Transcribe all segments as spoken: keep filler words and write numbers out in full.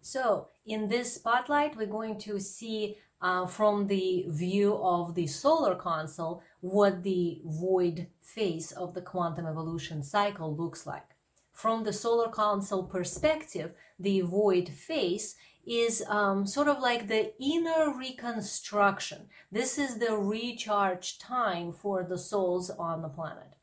So in this spotlight, we're going to see uh, from the view of the solar console what the void phase of the quantum evolution cycle looks like. From the solar console perspective, the void phase is um, sort of like the inner reconstruction. This is the recharge time for the souls on the planet.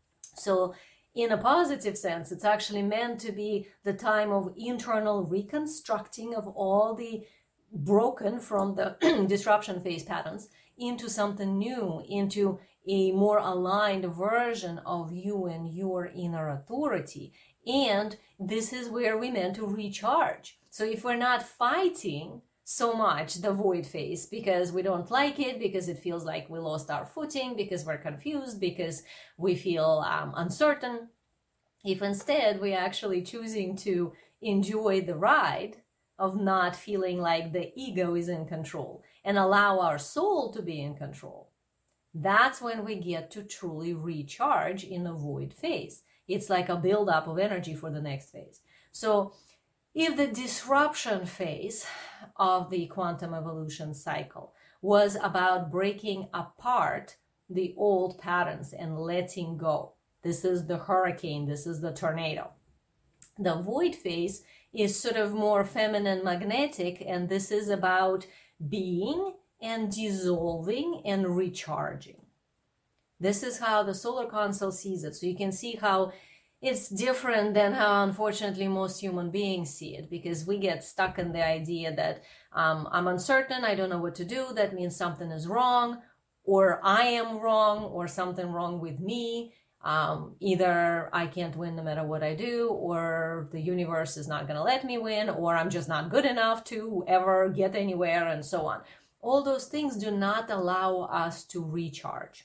So in a positive sense, it's actually meant to be the time of internal reconstructing of all the broken from the disruption phase patterns into something new, into a more aligned version of you and your inner authority. And this is where we're meant to recharge. So if we're not fighting so much the void phase because we don't like it, because it feels like we lost our footing, because we're confused, because we feel um, uncertain, if instead we're actually choosing to enjoy the ride of not feeling like the ego is in control and allow our soul to be in control, that's when we get to truly recharge in the void phase. It's like a buildup of energy for the next phase. So if the disruption phase of the quantum evolution cycle was about breaking apart the old patterns and letting go, this is the hurricane, this is the tornado. The void phase is sort of more feminine magnetic, and this is about being and dissolving and recharging. This is how the solar console sees it. So you can see how it's different than how, unfortunately, most human beings see it, because we get stuck in the idea that um, I'm uncertain, I don't know what to do, that means something is wrong, or I am wrong, or something wrong with me. Um, either I can't win no matter what I do, or the universe is not going to let me win, or I'm just not good enough to ever get anywhere, and so on. All those things do not allow us to recharge.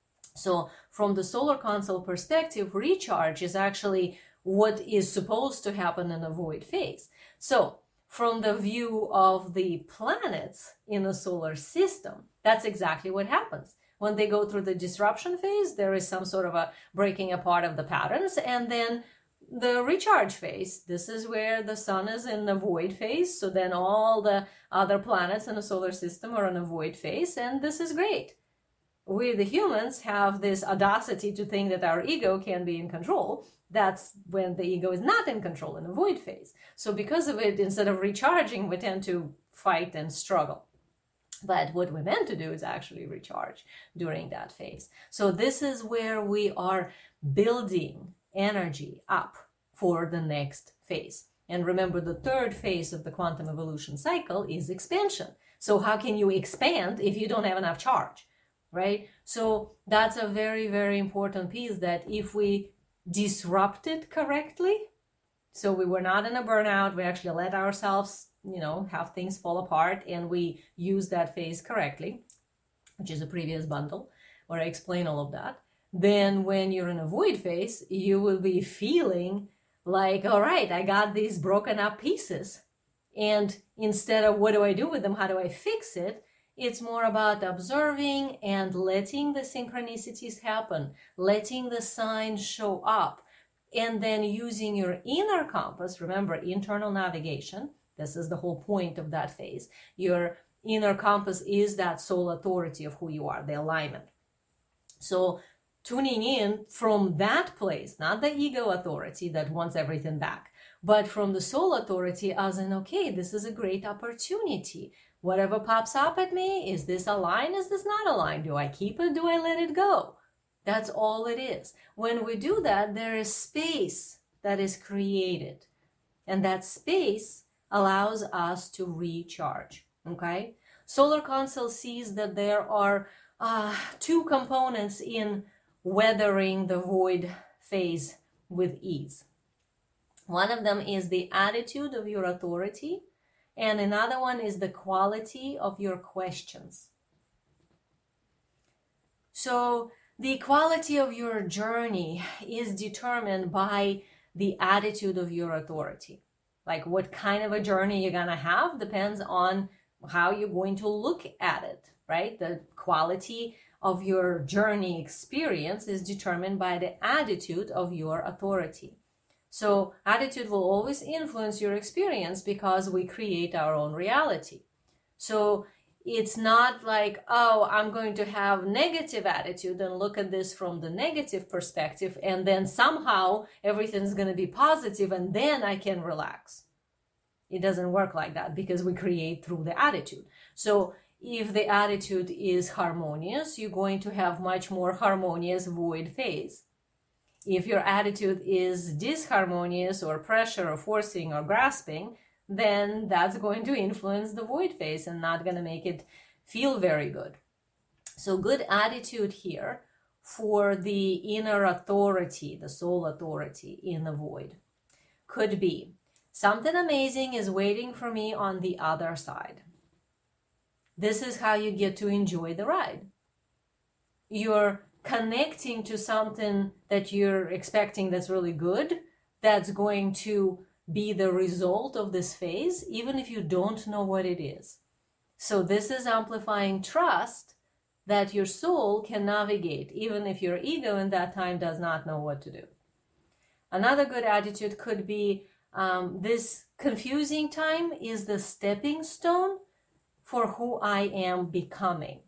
So from the solar console perspective, recharge is actually what is supposed to happen in a void phase. So from the view of the planets in the solar system, that's exactly what happens. When they go through the disruption phase, there is some sort of a breaking apart of the patterns, and then the recharge phase, this is where the sun is in the void phase, so then all the other planets in the solar system are in a void phase, and this is great. We, the humans, have this audacity to think that our ego can be in control. That's when the ego is not in control, in a void phase. So because of it, instead of recharging, we tend to fight and struggle. But what we're meant to do is actually recharge during that phase. So this is where we are building energy up for the next phase. And remember, the third phase of the quantum evolution cycle is expansion. So how can you expand if you don't have enough charge, right? So that's a very, very important piece, that if we disrupt it correctly, so we were not in a burnout, we actually let ourselves, you know, have things fall apart, and we use that phase correctly, which is a previous bundle where I explain all of that. Then when you're in a void phase, you will be feeling like, all right, I got these broken up pieces. And instead of what do I do with them? How do I fix it? It's more about observing and letting the synchronicities happen, letting the signs show up, and then using your inner compass. Remember, internal navigation. This is the whole point of that phase. Your inner compass is that soul authority of who you are, the alignment. So tuning in from that place, not the ego authority that wants everything back, but from the soul authority as in, okay, this is a great opportunity. Whatever pops up at me, is this aligned? Is this not aligned? Do I keep it? Do I let it go? That's all it is. When we do that, there is space that is created. And that space allows us to recharge, okay? Solar console sees that there are uh, two components in weathering the void phase with ease. One of them is the attitude of your authority, and another one is the quality of your questions. So the quality of your journey is determined by the attitude of your authority. Like what kind of a journey you're going to have depends on how you're going to look at it, right? The quality of your journey experience is determined by the attitude of your authority. So attitude will always influence your experience because we create our own reality. So it's not like, oh, I'm going to have negative attitude and look at this from the negative perspective, and then somehow everything's going to be positive and then I can relax. It doesn't work like that because we create through the attitude. So if the attitude is harmonious, you're going to have much more harmonious void phase. If your attitude is disharmonious or pressure or forcing or grasping, then that's going to influence the void phase and not going to make it feel very good. So good attitude here for the inner authority, the soul authority in the void, could be something amazing is waiting for me on the other side. This is how you get to enjoy the ride. You're connecting to something that you're expecting that's really good, that's going to be the result of this phase, even if you don't know what it is. So this is amplifying trust that your soul can navigate, even if your ego in that time does not know what to do. Another good attitude could be um, this confusing time is the stepping stone for who I am becoming.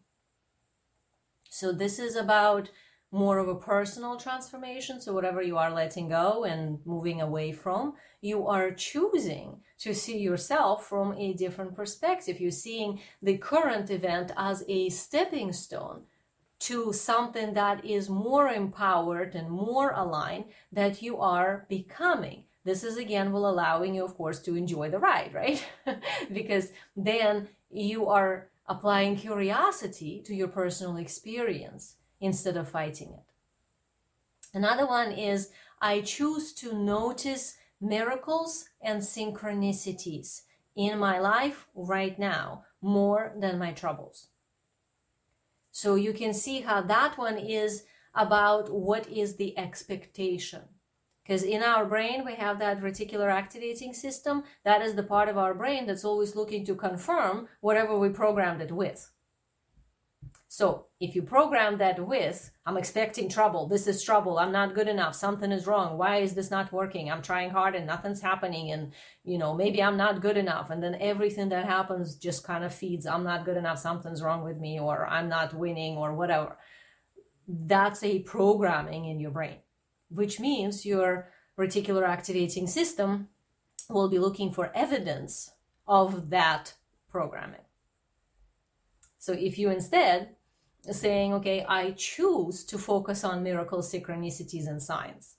So this is about more of a personal transformation. So whatever you are letting go and moving away from, you are choosing to see yourself from a different perspective. You're seeing the current event as a stepping stone to something that is more empowered and more aligned that you are becoming. This is again will allowing you, of course, to enjoy the ride, right? Because then you are applying curiosity to your personal experience instead of fighting it. Another one is I choose to notice miracles and synchronicities in my life right now more than my troubles. So you can see how that one is about what is the expectation. Because in our brain, we have that reticular activating system. That is the part of our brain that's always looking to confirm whatever we programmed it with. So if you program that with, I'm expecting trouble, this is trouble, I'm not good enough, something is wrong, why is this not working, I'm trying hard and nothing's happening, and you know, maybe I'm not good enough, and then everything that happens just kind of feeds, I'm not good enough, something's wrong with me, or I'm not winning, or whatever. That's a programming in your brain, which means your reticular activating system will be looking for evidence of that programming. So if you instead saying, okay, I choose to focus on miracles, synchronicities, and signs.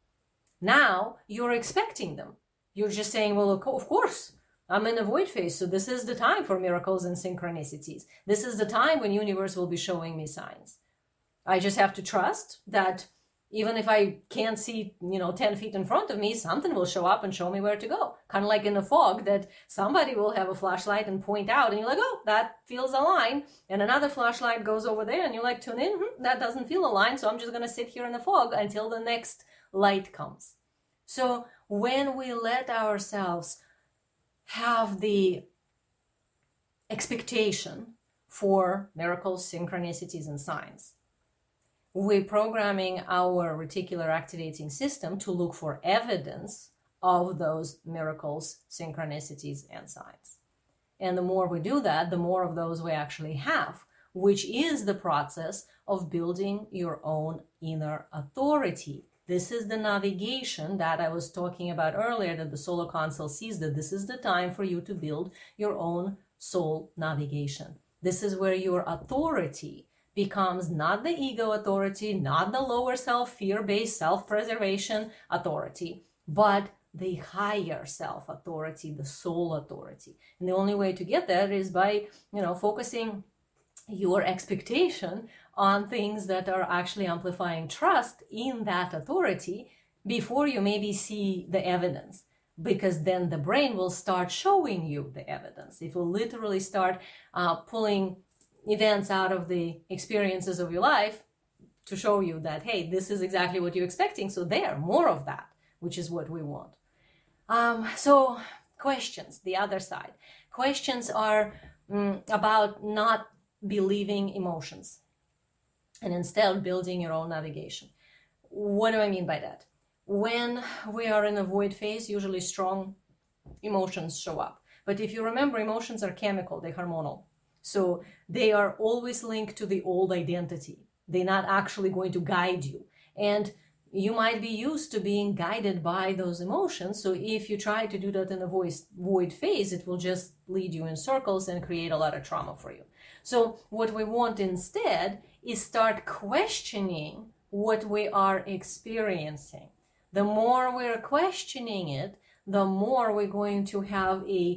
Now you're expecting them. You're just saying, well, of course, I'm in a void phase, so this is the time for miracles and synchronicities. This is the time when universe will be showing me signs. I just have to trust that even if I can't see, you know, ten feet in front of me, something will show up and show me where to go. Kind of like in the fog that somebody will have a flashlight and point out and you're like, oh, that feels aligned. And another flashlight goes over there and you're like, tune in, hmm, that doesn't feel aligned. So I'm just going to sit here in the fog until the next light comes. So when we let ourselves have the expectation for miracles, synchronicities, and signs, we're programming our reticular activating system to look for evidence of those miracles, synchronicities, and signs. And the more we do that, the more of those we actually have, which is the process of building your own inner authority. This is the navigation that I was talking about earlier, that the Solar Council sees that this is the time for you to build your own soul navigation. This is where your authority becomes not the ego authority, not the lower self, fear-based self-preservation authority, but the higher self authority, the soul authority. And the only way to get there is by, you know, focusing your expectation on things that are actually amplifying trust in that authority before you maybe see the evidence. Because then the brain will start showing you the evidence. It will literally start uh, pulling events out of the experiences of your life to show you that, hey, this is exactly what you're expecting. So there, more of that, which is what we want. Um, so questions, the other side. Questions are um, about not believing emotions and instead building your own navigation. What do I mean by that? when we are in a void phase, usually strong emotions show up. But if you remember, emotions are chemical, they're hormonal. So they are always linked to the old identity. They're not actually going to guide you. And you might be used to being guided by those emotions. So if you try to do that in a void phase, it will just lead you in circles and create a lot of trauma for you. So what we want instead is start questioning what we are experiencing. The more we're questioning it, the more we're going to have a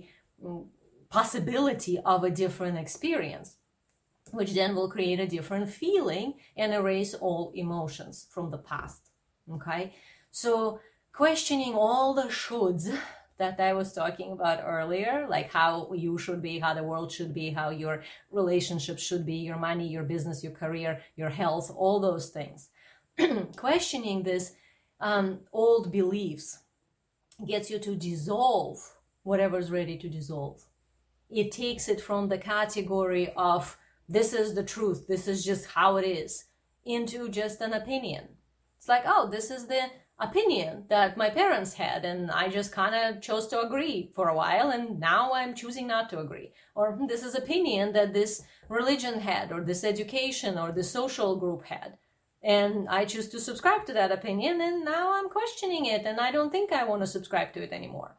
possibility of a different experience, which then will create a different feeling and erase all emotions from the past. Okay, so questioning all the shoulds that I was talking about earlier, like how you should be, how the world should be, how your relationship should be, your money, your business, your career, your health, all those things. Questioning this um, old beliefs gets you to dissolve whatever's ready to dissolve. It takes it from the category of this is the truth, this is just how it is, into just an opinion. It's like, oh, this is the opinion that my parents had, and I just kind of chose to agree for a while, and now I'm choosing not to agree. Or this is opinion that this religion had, or this education, or this social group had. And I choose to subscribe to that opinion, and now I'm questioning it, and I don't think I want to subscribe to it anymore.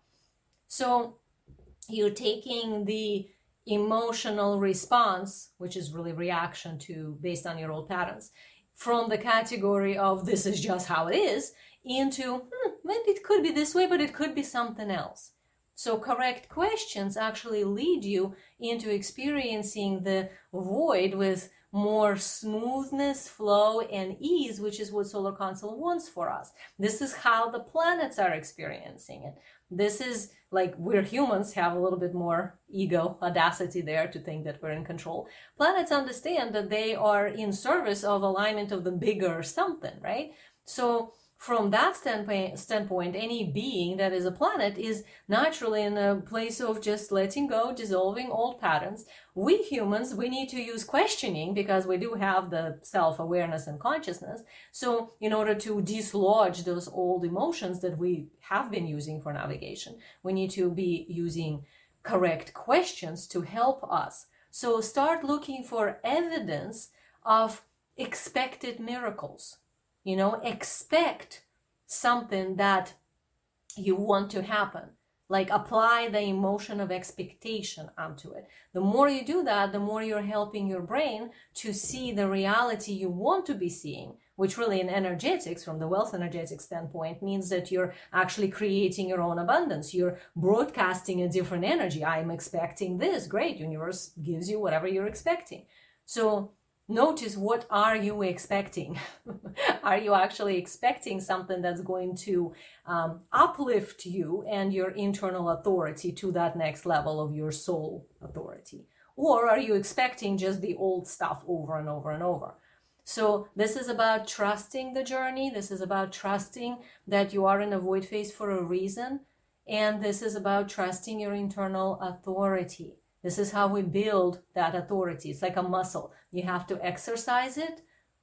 So you're taking the emotional response, which is really reaction to based on your old patterns, from the category of this is just how it is, into hmm, maybe it could be this way, but it could be something else. So correct questions actually lead you into experiencing the void with more smoothness, flow, and ease, which is what Solar Console wants for us. This is how the planets are experiencing it. This is like we're humans have a little bit more ego, audacity there to think that we're in control. Planets understand that they are in service of alignment of the bigger something, right? So from that standpoint, standpoint, any being that is a planet is naturally in a place of just letting go, dissolving old patterns. We humans, we need to use questioning because we do have the self-awareness and consciousness. So in order to dislodge those old emotions that we have been using for navigation, we need to be using correct questions to help us. So start looking for evidence of expected miracles. You know, expect something that you want to happen. Like apply the emotion of expectation onto it. The more you do that, the more you're helping your brain to see the reality you want to be seeing, which really in energetics, from the wealth energetic standpoint, means that you're actually creating your own abundance. You're broadcasting a different energy. I'm expecting this. Great. Universe gives you whatever you're expecting. So notice, what are you expecting? Are you actually expecting something that's going to um, uplift you and your internal authority to that next level of your soul authority? Or are you expecting just the old stuff over and over and over? So this is about trusting the journey. This is about trusting that you are in a void phase for a reason. And this is about trusting your internal authority. This is how we build that authority. It's like a muscle. You have to exercise it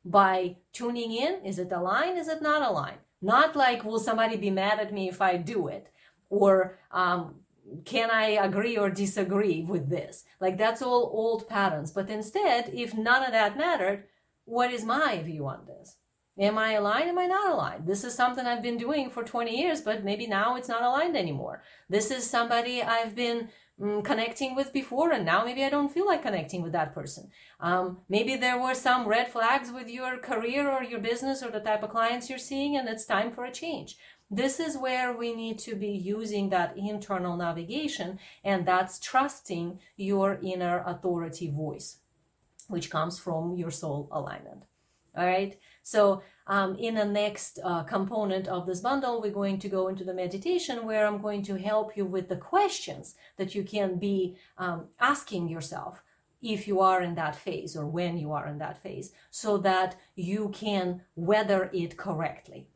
by tuning in. Is it aligned? Is it not aligned? Not like, will somebody be mad at me if I do it? Or um, can I agree or disagree with this? Like that's all old patterns. But instead, if none of that mattered, what is my view on this? Am I aligned? Am I not aligned? This is something I've been doing for twenty years, but maybe now it's not aligned anymore. This is somebody I've been mm, connecting with before, and now maybe I don't feel like connecting with that person. Um, maybe there were some red flags with your career or your business or the type of clients you're seeing, and it's time for a change. This is where we need to be using that internal navigation, and that's trusting your inner authority voice, which comes from your soul alignment. All right. So um, in the next uh, component of this bundle, we're going to go into the meditation where I'm going to help you with the questions that you can be um, asking yourself if you are in that phase or when you are in that phase, so that you can weather it correctly.